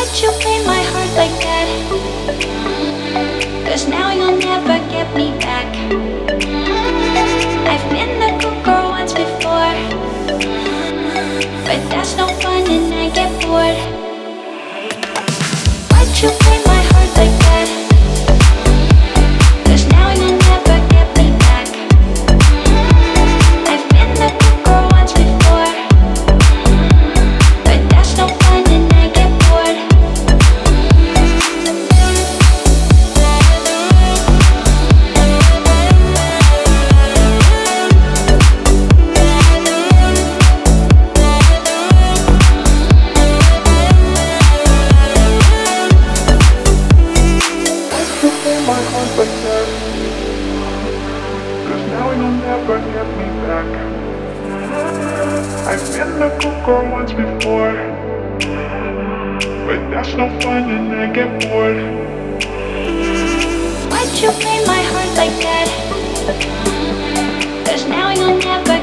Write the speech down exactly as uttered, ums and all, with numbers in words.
Why'd you play my heart like that? 'Cause now you'll never get me back. I've been the good girl once before, but that's no fun and I get bored. Why'd you play my heart like that? 'Cause now you'll never get me back. I've been the good girl once before, but that's no fun and I get bored. My heart like that, 'cause now you'll never get me back. I've been the good girl once before, but that's no fun and I get bored. Why'd you play my heart like that? 'Cause now you'll never